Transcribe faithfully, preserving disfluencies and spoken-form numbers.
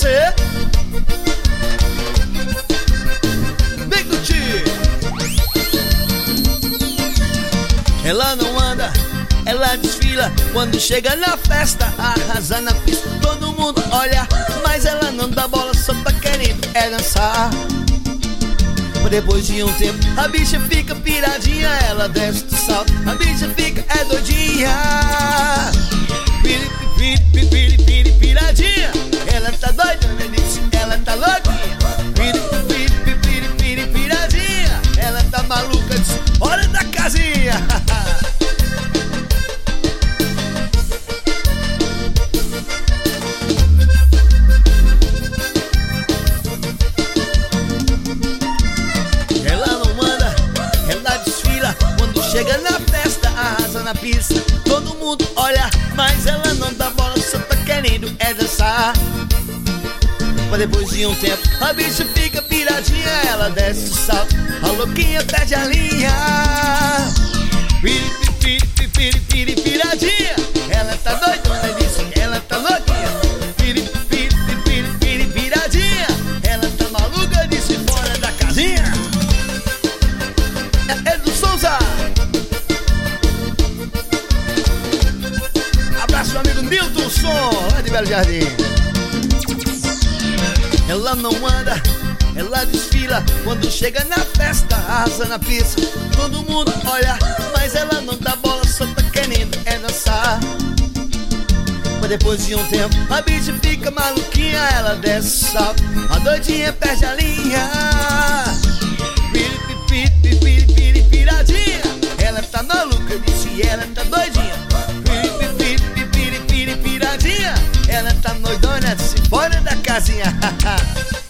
você. Vem curtir. Ela não anda, ela desfila. Quando chega na festa, arrasa na pista. Todo mundo olha, mas ela não dá bola, só tá querendo é dançar. Depois de um tempo, a bicha fica piradinha. Ela desce do salto, a bicha fica é doidinha. Piri, piri, piri, piri, piradinha. Ela tá doida, né? Ela tá louquinha. Piri, piri, piri, piri, piradinha. Ela tá maluca, diz, hora da casinha. Chega na festa, arrasa na pista. Todo mundo olha, mas ela não dá bola, só tá querendo é dançar. Mas depois de um tempo, a bicha fica piradinha. Ela desce o salto, a louquinha perde a linha. Piri, piri, piri, piri, piri, piradinha. Ela tá doidona, disse, ela tá louquinha. Piri, piri, piri, piri, piradinha. Ela tá maluca, disse, fora da casinha. É, é do Souza. Meu amigo Milton Som, lá de Belo Jardim. Ela não anda, ela desfila. Quando chega na festa, arrasa na pista. Todo mundo olha, mas ela não dá bola, só tá querendo é dançar. Mas depois de um tempo, a bicha fica maluquinha. Ela desce o salto, a doidinha perde a linha. Piri, piri, piri, piri, piri, piradinha. Ela tá maluca, disse, ela tá doidinha. Ela tá doidona, se fora da casinha.